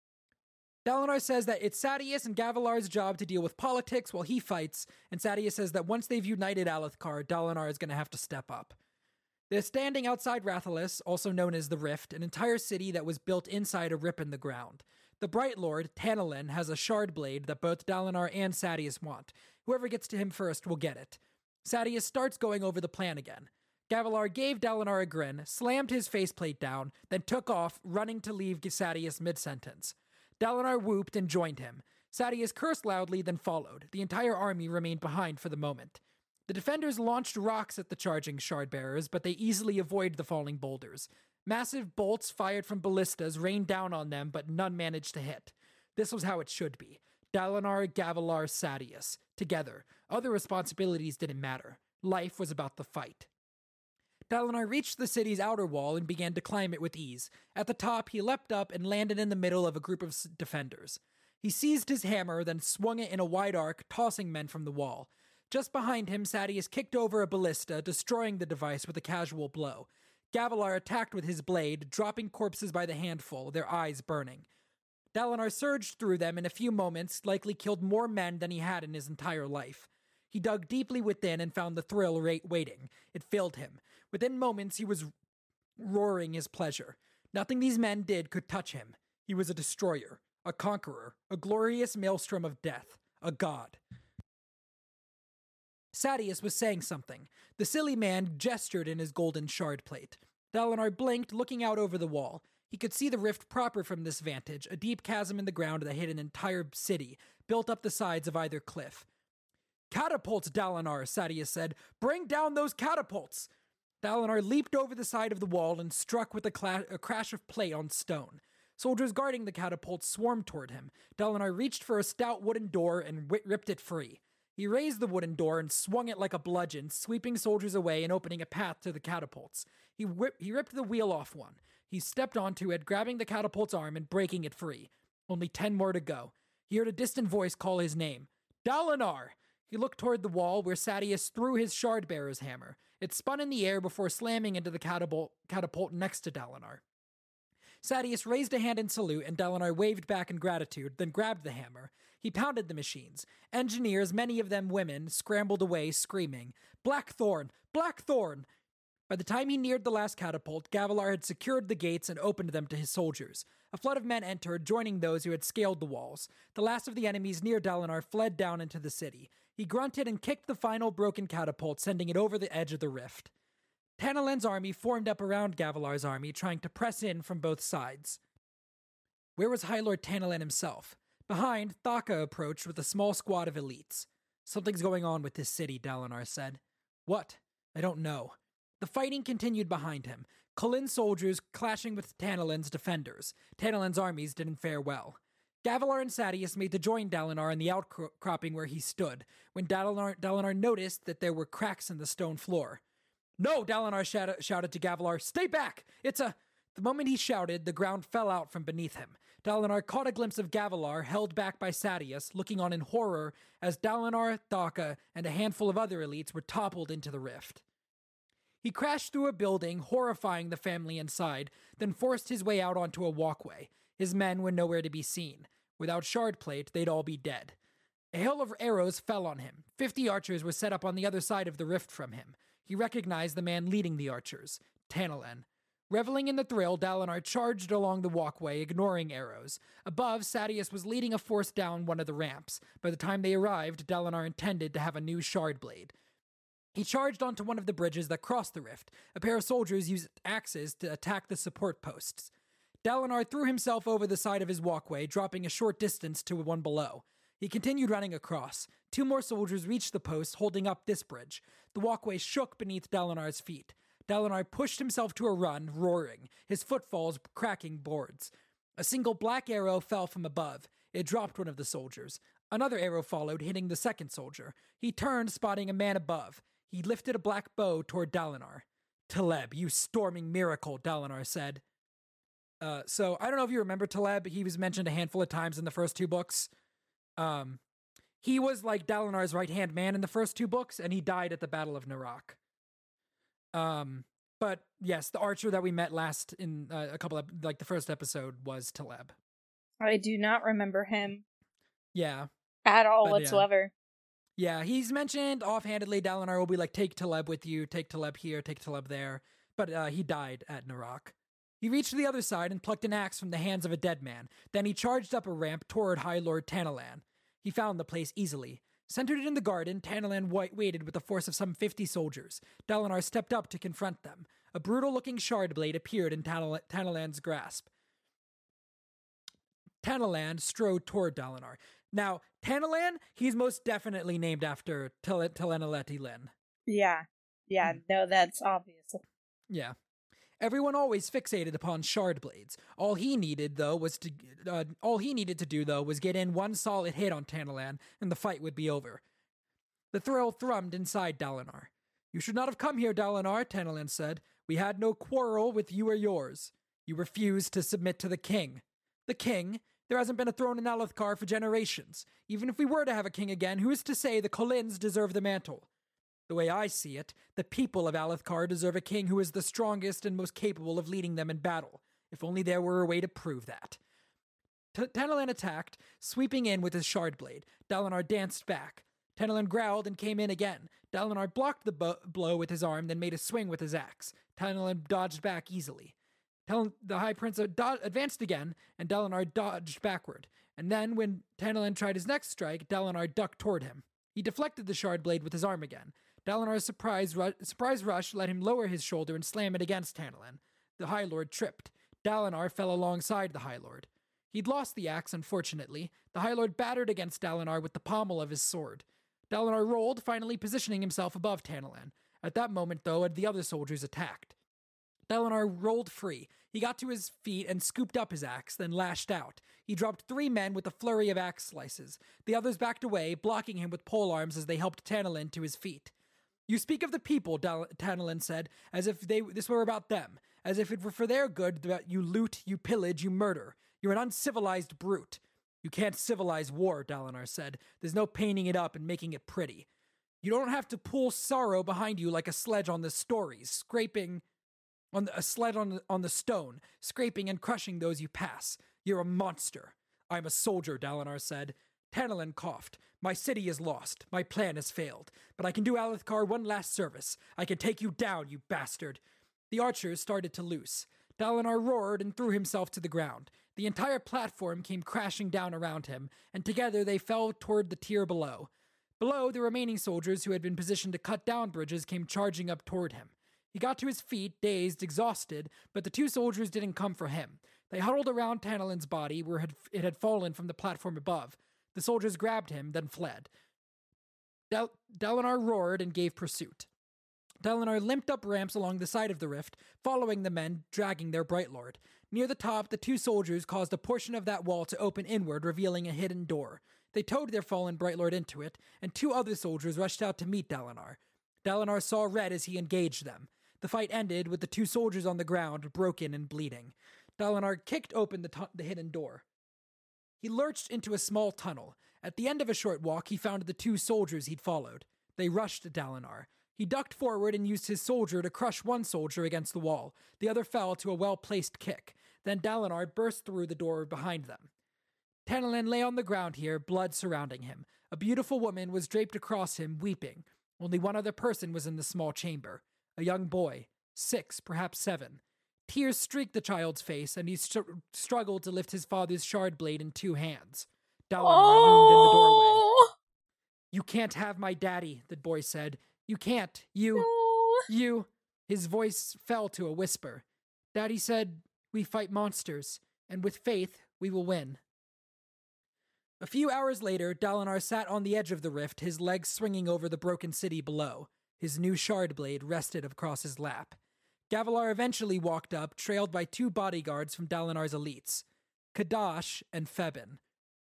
Dalinar says that it's Sadeas and Gavilar's job to deal with politics while he fights, and Sadeas says that once they've united Alethkar, Dalinar is going to have to step up. They're standing outside Rathalos, also known as the Rift, an entire city that was built inside a rip in the ground. The Bright Lord, Tanalin, has a shard blade that both Dalinar and Sadeas want. Whoever gets to him first will get it. Sadeas starts going over the plan again. Gavilar gave Dalinar a grin, slammed his faceplate down, then took off, running to leave Sadeas mid-sentence. Dalinar whooped and joined him. Sadeas cursed loudly, then followed. The entire army remained behind for the moment. The defenders launched rocks at the charging shard-bearers, but they easily avoided the falling boulders. Massive bolts fired from ballistas rained down on them, but none managed to hit. This was how it should be. Dalinar, Gavilar, Sadeas. Together. Other responsibilities didn't matter. Life was about the fight. Dalinar reached the city's outer wall and began to climb it with ease. At the top, he leapt up and landed in the middle of a group of defenders. He seized his hammer, then swung it in a wide arc, tossing men from the wall. Just behind him, Sadeas kicked over a ballista, destroying the device with a casual blow. Gavilar attacked with his blade, dropping corpses by the handful, their eyes burning. Dalinar surged through them in a few moments, likely killed more men than he had in his entire life. He dug deeply within and found the thrill ra- waiting. It filled him. Within moments, he was roaring his pleasure. Nothing these men did could touch him. He was a destroyer, a conqueror, a glorious maelstrom of death, a god. Sadeas was saying something. The silly man gestured in his golden shard plate. Dalinar blinked, looking out over the wall. He could see the rift proper from this vantage, a deep chasm in the ground that hid an entire city, built up the sides of either cliff. Catapults, Dalinar, Sadeas said. Bring down those catapults! Dalinar leaped over the side of the wall and struck with a, cla- a crash of plate on stone. Soldiers guarding the catapults swarmed toward him. Dalinar reached for a stout wooden door and w- ripped it free. He raised the wooden door and swung it like a bludgeon, sweeping soldiers away and opening a path to the catapults. He, whip- he ripped the wheel off one. He stepped onto it, grabbing the catapult's arm and breaking it free. Only ten more to go. He heard a distant voice call his name. Dalinar! He looked toward the wall where Sadeas threw his Shardbearer's hammer. It spun in the air before slamming into the catapult, catapult next to Dalinar. Sadeas raised a hand in salute, and Dalinar waved back in gratitude, then grabbed the hammer. He pounded the machines. Engineers, many of them women, scrambled away, screaming, Blackthorn! Blackthorn! By the time he neared the last catapult, Gavilar had secured the gates and opened them to his soldiers. A flood of men entered, joining those who had scaled the walls. The last of the enemies near Dalinar fled down into the city. He grunted and kicked the final broken catapult, sending it over the edge of the rift. Tanalen's army formed up around Gavilar's army, trying to press in from both sides. Where was High Lord Tanalen himself? Behind, Thaka approached with a small squad of elites. Something's going on with this city, Dalinar said. What? I don't know. The fighting continued behind him, Kholin soldiers clashing with Tanalen's defenders. Tanalen's armies didn't fare well. Gavilar and Sadeas made to join Dalinar in the outcropping where he stood, when Dalinar, Dalinar noticed that there were cracks in the stone floor. No, Dalinar shout- shouted to Gavilar, stay back! It's a... The moment he shouted, the ground fell out from beneath him. Dalinar caught a glimpse of Gavilar, held back by Sadeas, looking on in horror as Dalinar, Thaka, and a handful of other elites were toppled into the rift. He crashed through a building, horrifying the family inside, then forced his way out onto a walkway. His men were nowhere to be seen. Without Shardplate, they'd all be dead. A hail of arrows fell on him. Fifty archers were set up on the other side of the rift from him. He recognized the man leading the archers, Tanalen. Reveling in the thrill, Dalinar charged along the walkway, ignoring arrows. Above, Sadeas was leading a force down one of the ramps. By the time they arrived, Dalinar intended to have a new Shardblade. He charged onto one of the bridges that crossed the rift. A pair of soldiers used axes to attack the support posts. Dalinar threw himself over the side of his walkway, dropping a short distance to one below. He continued running across. Two more soldiers reached the post, holding up this bridge. The walkway shook beneath Dalinar's feet. Dalinar pushed himself to a run, roaring, his footfalls cracking boards. A single black arrow fell from above. It dropped one of the soldiers. Another arrow followed, hitting the second soldier. He turned, spotting a man above. He lifted a black bow toward Dalinar. Taleb, you storming miracle, Dalinar said. Uh, so, I don't know if you remember Taleb. He was mentioned a handful of times in the first two books. Um, he was like Dalinar's right-hand man in the first two books, and he died at the Battle of Narak. Um, but yes, the archer that we met last in uh, a couple of, like the first episode was Taleb. I do not remember him. Yeah. At all but, whatsoever. Yeah. yeah, he's mentioned offhandedly. Dalinar will be like, take Taleb with you, take Taleb here, take Taleb there. But uh, he died at Narak. He reached the other side and plucked an axe from the hands of a dead man. Then he charged up a ramp toward High Lord Tanalan. He found the place easily. Centered in the garden, Tanalan waited with a force of some fifty soldiers. Dalinar stepped up to confront them. A brutal-looking shardblade appeared in Tanal- Tanalan's grasp. Tanalan strode toward Dalinar. Now, Tanalan, he's most definitely named after Tel- Telenaleti Lin. Yeah. Yeah, Hmm. no, that's obvious. Yeah. Everyone always fixated upon shard blades. All he needed, though, was to uh, all he needed to do, though, was get in one solid hit on Tanalan, and the fight would be over. The thrill thrummed inside Dalinar. You should not have come here, Dalinar, Tanalan said. We had no quarrel with you or yours. You refused to submit to the king. The king? There hasn't been a throne in Alethkar for generations. Even if we were to have a king again, who is to say the Kholins deserve the mantle? The way I see it, the people of Alethkar deserve a king who is the strongest and most capable of leading them in battle, if only there were a way to prove that. T- Tanalan attacked, sweeping in with his shard blade. Dalinar danced back. Tanalan growled and came in again. Dalinar blocked the bo- blow with his arm, then made a swing with his axe. Tanalan dodged back easily. Tal- the High Prince ad- advanced again, and Dalinar dodged backward. And then, when Tanalan tried his next strike, Dalinar ducked toward him. He deflected the shard blade with his arm again. Dalinar's surprise, ru- surprise rush let him lower his shoulder and slam it against Tanalan. The High Lord tripped. Dalinar fell alongside the High Lord. He'd lost the axe, unfortunately. The High Lord battered against Dalinar with the pommel of his sword. Dalinar rolled, finally positioning himself above Tanalan. At that moment, though, the other soldiers attacked. Dalinar rolled free. He got to his feet and scooped up his axe, then lashed out. He dropped three men with a flurry of axe slices. The others backed away, blocking him with polearms as they helped Tanelin to his feet. You speak of the people, Dal- Tanelin said, as if they this were about them, as if it were for their good that you loot, you pillage, you murder. You're an uncivilized brute. You can't civilize war, Dalinar said. There's no painting it up and making it pretty. You don't have to pull sorrow behind you like a sledge on the stories, scraping on the, a sled on the, on the stone, scraping and crushing those you pass. You're a monster. I'm a soldier, Dalinar said. Tanelin coughed. My city is lost. My plan has failed. But I can do Alethkar one last service. I can take you down, you bastard. The archers started to loose. Dalinar roared and threw himself to the ground. The entire platform came crashing down around him, and together they fell toward the tier below. Below, the remaining soldiers who had been positioned to cut down bridges came charging up toward him. He got to his feet, dazed, exhausted, but the two soldiers didn't come for him. They huddled around Tanelin's body where it had fallen from the platform above. The soldiers grabbed him, then fled. Dal- Dalinar roared and gave pursuit. Dalinar limped up ramps along the side of the rift, following the men dragging their Bright Lord. Near the top, the two soldiers caused a portion of that wall to open inward, revealing a hidden door. They towed their fallen Bright Lord into it, and two other soldiers rushed out to meet Dalinar. Dalinar saw red as he engaged them. The fight ended with the two soldiers on the ground, broken and bleeding. Dalinar kicked open the, t- the hidden door. He lurched into a small tunnel. At the end of a short walk, he found the two soldiers he'd followed. They rushed Dalinar. He ducked forward and used his soldier to crush one soldier against the wall. The other fell to a well-placed kick. Then Dalinar burst through the door behind them. Tanelin lay on the ground here, blood surrounding him. A beautiful woman was draped across him, weeping. Only one other person was in the small chamber. A young boy, six, perhaps seven. Tears streaked the child's face, and he str- struggled to lift his father's shard blade in two hands. Dalinar oh! loomed in the doorway. You can't have my daddy, the boy said. You can't. You... No. You... His voice fell to a whisper. Daddy said, we fight monsters, and with faith, we will win. A few hours later, Dalinar sat on the edge of the rift, his legs swinging over the broken city below. His new shard blade rested across his lap. Gavilar eventually walked up, trailed by two bodyguards from Dalinar's elites, Kadash and Febin.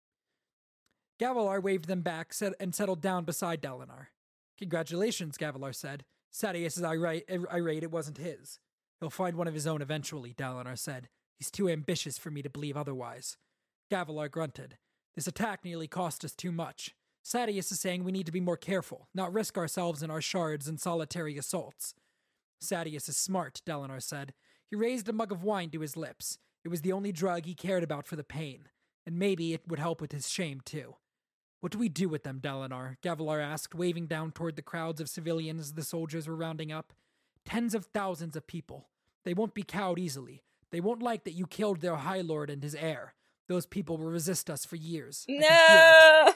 Gavilar waved them back and settled down beside Dalinar. Congratulations, Gavilar said. Sadeas is irate, irate it wasn't his. He'll find one of his own eventually, Dalinar said. He's too ambitious for me to believe otherwise. Gavilar grunted. This attack nearly cost us too much. Sadeas is saying we need to be more careful, not risk ourselves in our shards and solitary assaults. Sadeas is smart, Dalinar said. He raised a mug of wine to his lips. It was the only drug he cared about for the pain, and maybe it would help with his shame, too. What do we do with them, Dalinar? Gavilar asked, waving down toward the crowds of civilians the soldiers were rounding up. Tens of thousands of people. They won't be cowed easily. They won't like that you killed their High Lord and his heir. Those people will resist us for years. No!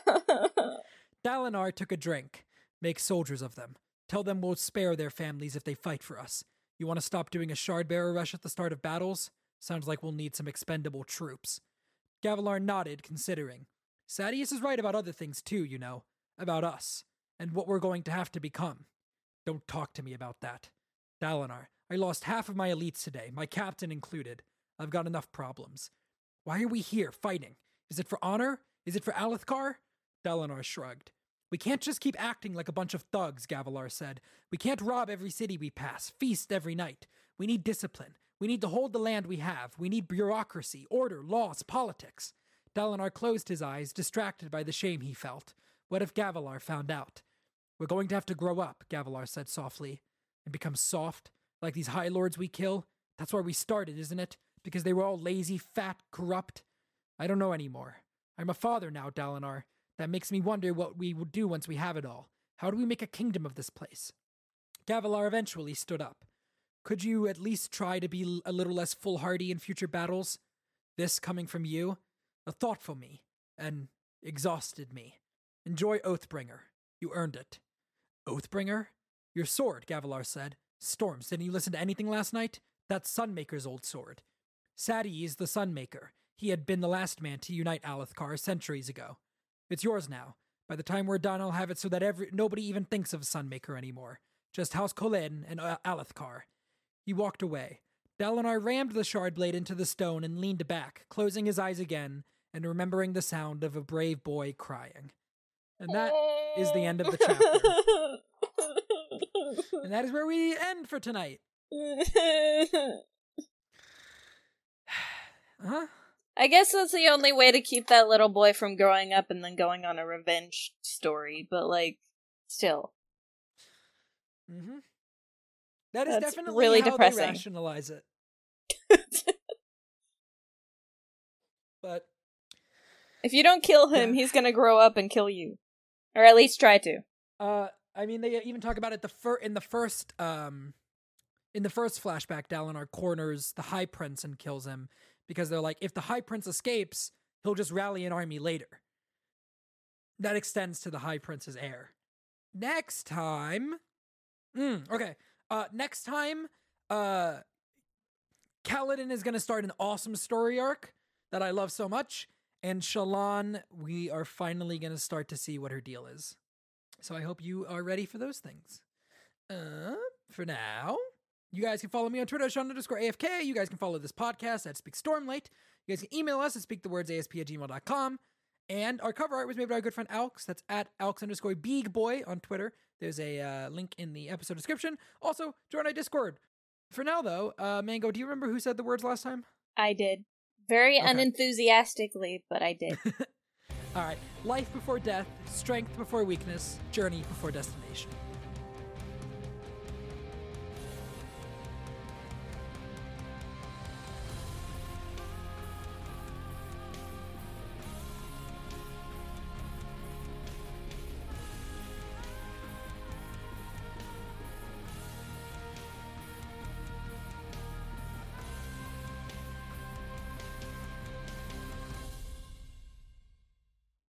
Dalinar took a drink. Make soldiers of them. Tell them we'll spare their families if they fight for us. You want to stop doing a shard-bearer rush at the start of battles? Sounds like we'll need some expendable troops. Gavilar nodded, considering. Sadeas is right about other things too, you know. About us. And what we're going to have to become. Don't talk to me about that. Dalinar, I lost half of my elites today, my captain included. I've got enough problems. Why are we here, fighting? Is it for honor? Is it for Alethkar? Dalinar shrugged. We can't just keep acting like a bunch of thugs, Gavilar said. We can't rob every city we pass, feast every night. We need discipline. We need to hold the land we have. We need bureaucracy, order, laws, politics. Dalinar closed his eyes, distracted by the shame he felt. What if Gavilar found out? We're going to have to grow up, Gavilar said softly, and become soft, like these High Lords we kill. That's where we started, isn't it? Because they were all lazy, fat, corrupt. I don't know anymore. I'm a father now, Dalinar. That makes me wonder what we will do once we have it all. How do we make a kingdom of this place? Gavilar eventually stood up. Could you at least try to be a little less foolhardy in future battles? This coming from you? A thoughtful me. An exhausted me. Enjoy Oathbringer. You earned it. Oathbringer? Your sword, Gavilar said. Storms, didn't you listen to anything last night? That's Sunmaker's old sword. Sadeas the Sunmaker. He had been the last man to unite Alethkar centuries ago. It's yours now. By the time we're done, I'll have it so that every nobody even thinks of Sunmaker anymore. Just House Kholin and uh, Alethkar. He walked away. Dalinar rammed the shard blade into the stone and leaned back, closing his eyes again and remembering the sound of a brave boy crying. And that is the end of the chapter. And that is where we end for tonight. Huh? I guess that's the only way to keep that little boy from growing up and then going on a revenge story, but, like, still. Mm-hmm. That is That's definitely really how depressing. they rationalize it. But if you don't kill him, yeah. he's gonna grow up and kill you. Or at least try to. Uh, I mean, they even talk about it the fir- in the first, um, in the first flashback, Dalinar corners the High Prince and kills him because they're like, if the High Prince escapes, he'll just rally an army later. That extends to the High Prince's heir. Next time, mm, okay, uh, next time, uh, Kaladin is going to start an awesome story arc that I love so much, and Shallan, we are finally going to start to see what her deal is. So I hope you are ready for those things. Uh, for now, you guys can follow me on Twitter at Sean underscore A F K. You guys can follow this podcast at Speak Stormlight. You guys can email us at speakthewordsasp at gmail dot com. And our cover art was made by our good friend Alex. That's at Alex underscore Big Boy on Twitter. There's a uh, link in the episode description. Also, join our Discord. For now, though, uh, Mango, do you remember who said the words last time? I did. Very Okay. unenthusiastically, but I did. All right. Life before death, strength before weakness, journey before destination.